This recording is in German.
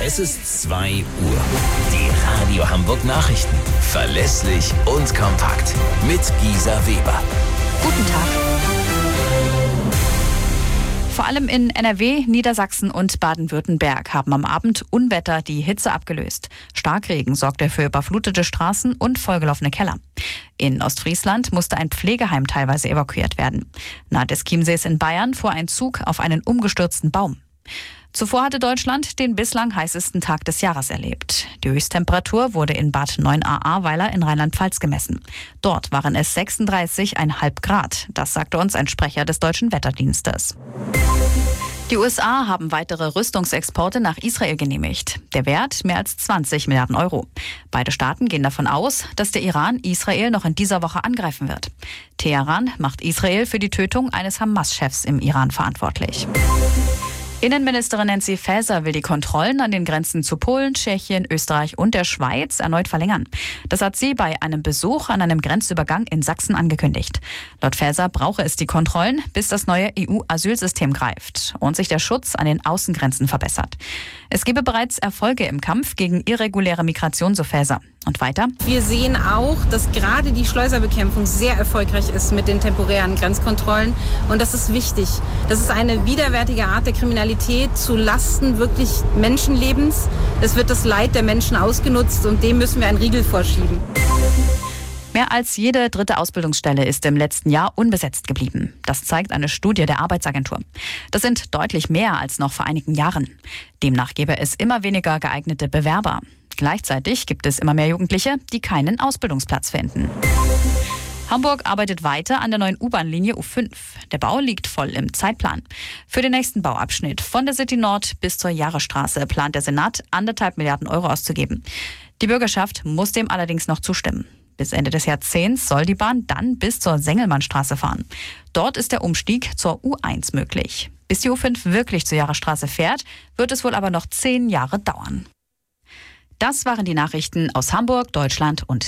Es ist 2 Uhr. Die Radio Hamburg Nachrichten. Verlässlich und kompakt. Mit Gisa Weber. Guten Tag. Vor allem in NRW, Niedersachsen und Baden-Württemberg haben am Abend Unwetter die Hitze abgelöst. Starkregen sorgte für überflutete Straßen und vollgelaufene Keller. In Ostfriesland musste ein Pflegeheim teilweise evakuiert werden. Nahe des Chiemsees in Bayern fuhr ein Zug auf einen umgestürzten Baum. Zuvor hatte Deutschland den bislang heißesten Tag des Jahres erlebt. Die Höchsttemperatur wurde in Bad 9a-Ahrweiler in Rheinland-Pfalz gemessen. Dort waren es 36,5 Grad. Das sagte uns ein Sprecher des Deutschen Wetterdienstes. Die USA haben weitere Rüstungsexporte nach Israel genehmigt. Der Wert mehr als 20 Milliarden Euro. Beide Staaten gehen davon aus, dass der Iran Israel noch in dieser Woche angreifen wird. Teheran macht Israel für die Tötung eines Hamas-Chefs im Iran verantwortlich. Innenministerin Nancy Faeser will die Kontrollen an den Grenzen zu Polen, Tschechien, Österreich und der Schweiz erneut verlängern. Das hat sie bei einem Besuch an einem Grenzübergang in Sachsen angekündigt. Laut Faeser brauche es die Kontrollen, bis das neue EU-Asylsystem greift und sich der Schutz an den Außengrenzen verbessert. Es gebe bereits Erfolge im Kampf gegen irreguläre Migration, so Faeser. Und weiter? Wir sehen auch, dass gerade die Schleuserbekämpfung sehr erfolgreich ist mit den temporären Grenzkontrollen. Und das ist wichtig. Das ist eine widerwärtige Art der Kriminalität zu Lasten wirklich Menschenlebens. Es wird das Leid der Menschen ausgenutzt und dem müssen wir einen Riegel vorschieben. Mehr als jede dritte Ausbildungsstelle ist im letzten Jahr unbesetzt geblieben. Das zeigt eine Studie der Arbeitsagentur. Das sind deutlich mehr als noch vor einigen Jahren. Demnach gäbe es immer weniger geeignete Bewerber. Gleichzeitig gibt es immer mehr Jugendliche, die keinen Ausbildungsplatz finden. Hamburg arbeitet weiter an der neuen U-Bahn-Linie U5. Der Bau liegt voll im Zeitplan. Für den nächsten Bauabschnitt von der City Nord bis zur Jahresstraße plant der Senat 1,5 Milliarden Euro auszugeben. Die Bürgerschaft muss dem allerdings noch zustimmen. Bis Ende des Jahrzehnts soll die Bahn dann bis zur Sengelmannstraße fahren. Dort ist der Umstieg zur U1 möglich. Bis die U5 wirklich zur Jahresstraße fährt, wird es wohl aber noch 10 Jahre dauern. Das waren die Nachrichten aus Hamburg, Deutschland und